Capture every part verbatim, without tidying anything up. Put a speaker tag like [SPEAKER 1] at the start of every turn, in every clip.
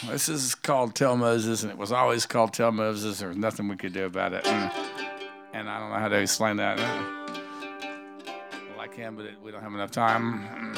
[SPEAKER 1] This is called Tell Moses, and it was always called Tell Moses. There was nothing we could do about it. And, and I don't know how to explain that. I like him, but it, we don't have enough time.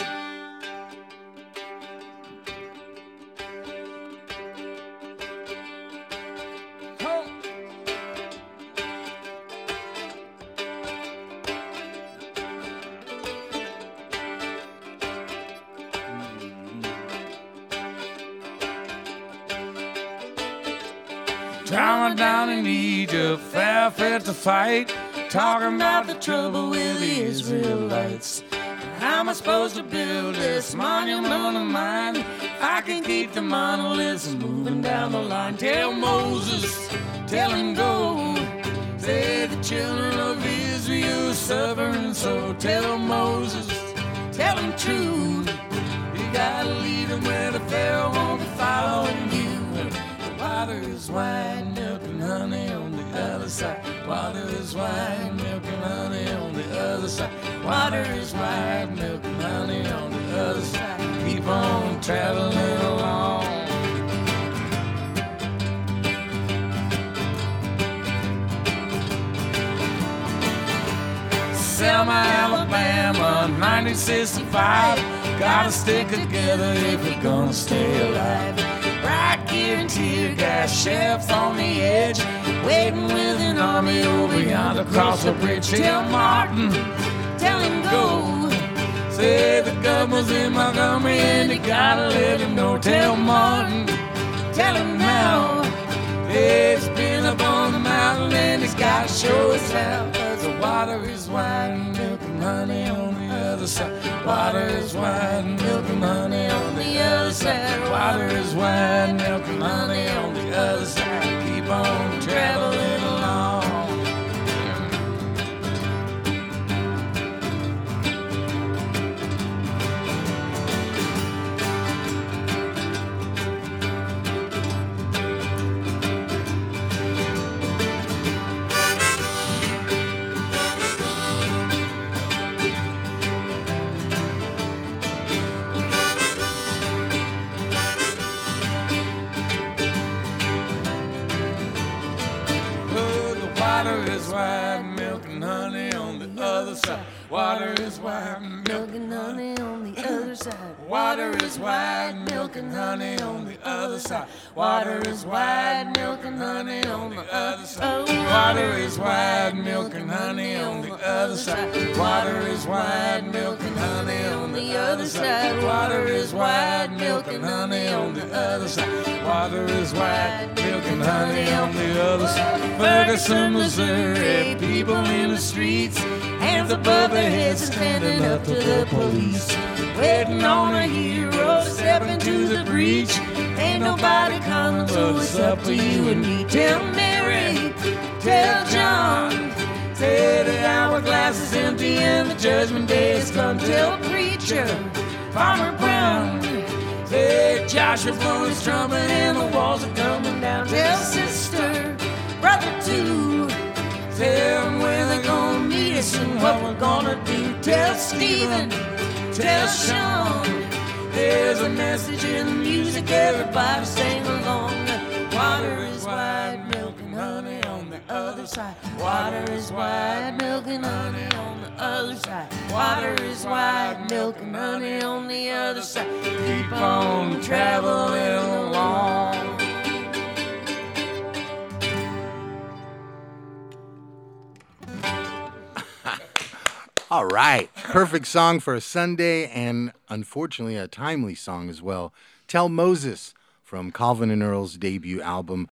[SPEAKER 1] Drama down in Egypt, fell fit to fight, talking about the trouble with the Israelites. How am I supposed to build this monument of mine if I can keep the monoliths moving down the line? Tell Moses, tell him go. Say the children of Israel suffering, so tell Moses, tell him true. You gotta lead them where the Pharaoh won't be following you. Water is wine, milk and honey on the other side. Water is wine, milk and honey on the other side. Water is wine, milk and honey on the other side. Keep on traveling along. Selma, Alabama, nineteen sixty-five. Gotta stick together if we're gonna stay alive. Right here in tear gas, chefs on the edge, waiting with an army over yonder across the bridge. Tell Martin, tell him go. Say the governor's in Montgomery and you gotta let him know. Tell Martin, tell him now. It's been up on the mountain and he's gotta show us how. Cause the water is wine, milk and honey on the other side. Water is wine, milk and honey on the other side. Water is wine, milk and honey on the other side. Keep on traveling along. Water is white, milk and honey on the other side. Water is white, milk and honey on the other side. Water is white, milk and honey on the other side. Water is white, milk and honey on the other side. Water is white, milk and honey on the other side. Water is white, milk and honey on the other side. Water is white, milk and honey on the other side. Water is white, milk and honey on the other side. Ferguson, Missouri, people in the streets, hands above their heads standing up to the police, waiting on a hero to step into the breach. Ain't nobody coming, so it's up to you and me. Tell Mary, tell John, say the hourglass is empty and the judgment day has come. Tell preacher, Farmer Brown, say Joshua blowing his trumpet and the walls are coming down. Tell sister, brother too, tell them where they're gonna meet us and what we're gonna do. Tell Stephen, tell Sean, there's a message in the music, everybody sing along. Water is white, milk and honey on the other side. Water is white, milk and honey on the other side. Water is white, milk and honey on the other side. Keep on traveling along.
[SPEAKER 2] All right. Perfect song for a Sunday and unfortunately a timely song as well. Tell Moses from Calvin and Earl's debut album,